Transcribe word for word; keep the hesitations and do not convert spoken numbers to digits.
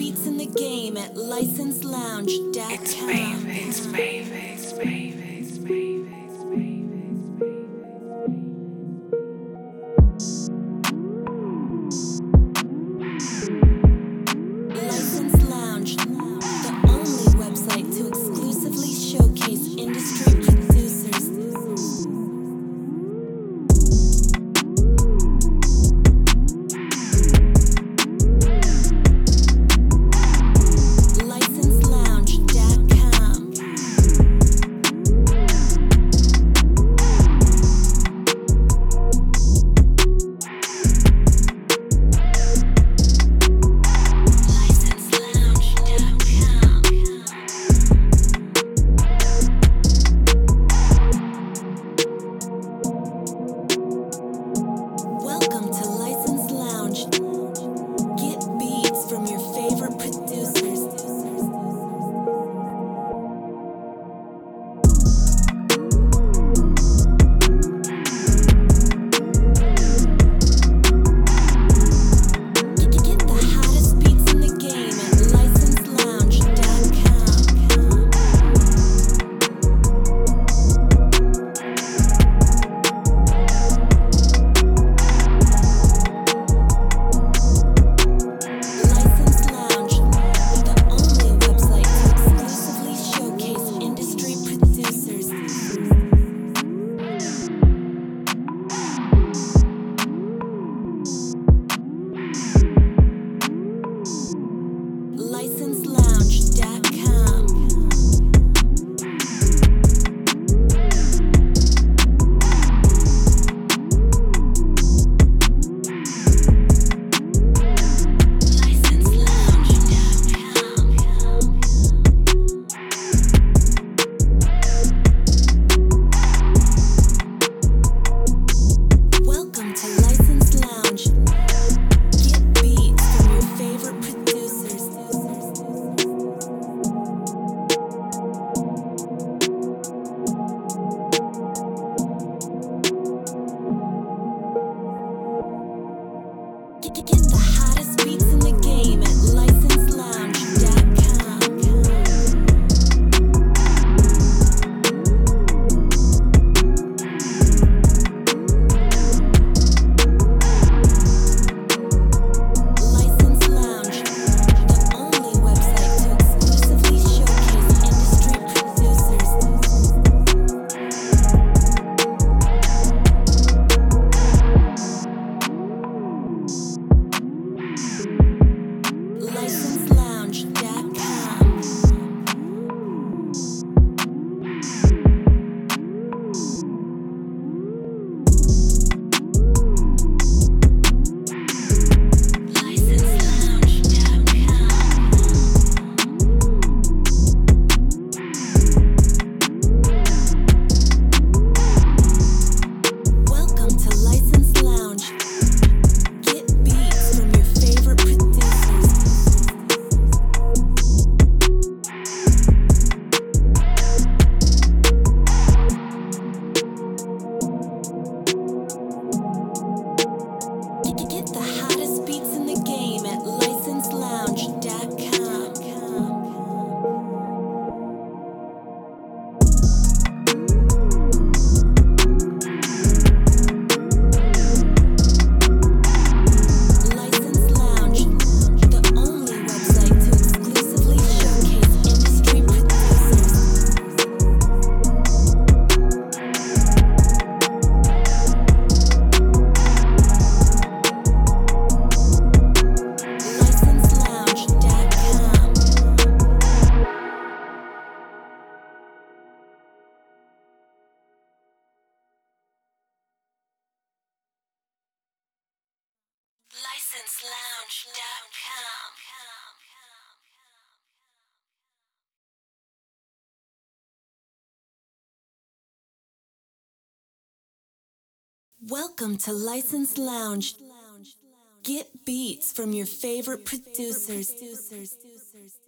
beats in the game at license lounge dot com. It's Maeve, it's Maeve, it's Maeve, it's Maeve, it's Maeve, License Lounge, the only website to exclusively showcase industry producers. license lounge dot com. license lounge dot com. Welcome to License Lounge. Get beats from your favorite producers. Get get the hottest beats in the game at license lounge dot com. License Lounge, the only website to exclusively showcase industry producers. license lounge dot com. license lounge dot com. Welcome to License Lounge. Get beats from your favorite producers. Get, get, get the hottest beats in the game at license lounge dot com. License Lounge, the only website to exclusively showcase industry producers. license lounge dot com. license lounge dot com. Welcome to License Lounge. Get beats from your favorite producers. Get, get, get the hottest beats in the game at license lounge dot com. License Lounge, the only website to exclusively showcase industry producers. license lounge dot com. license lounge dot com. Welcome to License Lounge. Get beats from your favorite producers.